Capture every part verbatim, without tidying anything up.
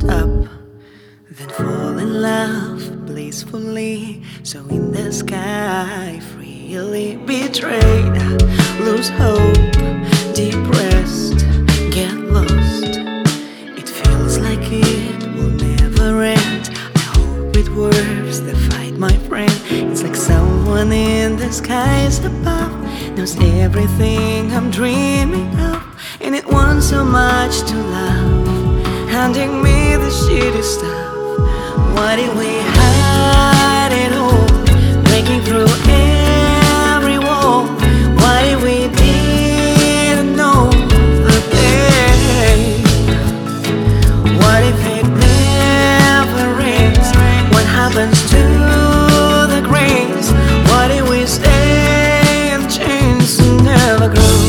up, then fall in love blissfully. So in the sky, freely betrayed, lose hope, depressed, get lost. It feels like it will never end. I hope it works, the fight, my friend. It's like someone in the skies above knows everything I'm dreaming of, and it wants so much to love, handing me the shitty stuff. Why did we hide it all, breaking through every wall? Why did we didn't know the pain? What if it never ends? What happens to the grains? Why did we stay in chains and never grow?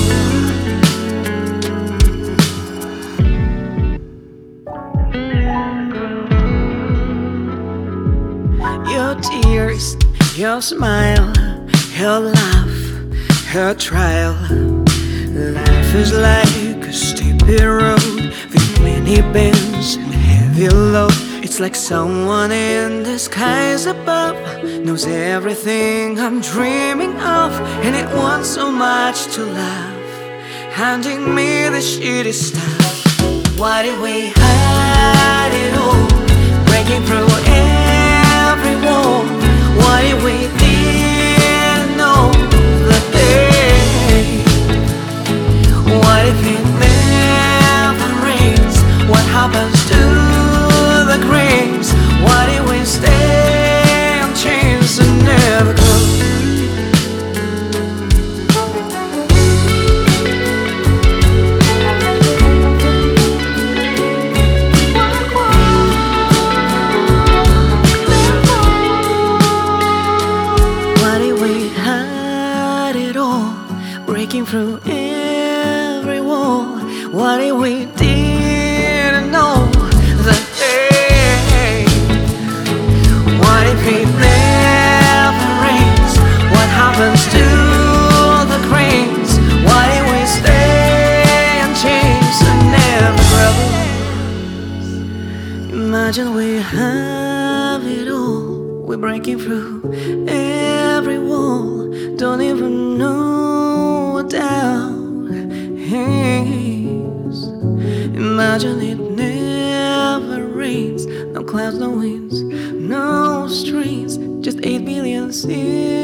Your tears, your smile, your laugh, her trial. Life is like a steepy road with many bends and heavy load. It's like someone in the skies above knows everything I'm dreaming of, and it wants so much to love, handing me the shitty stuff. Why did we hide it all, breaking through every wall? Why did we didn't know the pain? What if it never rains? What happens to the grains? Why did we stay on chains and never go? Breaking through every wall. What if we didn't know the pain? What if it never rains? What happens to the grains? Why did we stay in chains and never grow? Imagine we have it all, we're breaking through every wall. Don't even know what doubt is. Imagine it never rains, no clouds, no winds, no streets, just eight billion seas.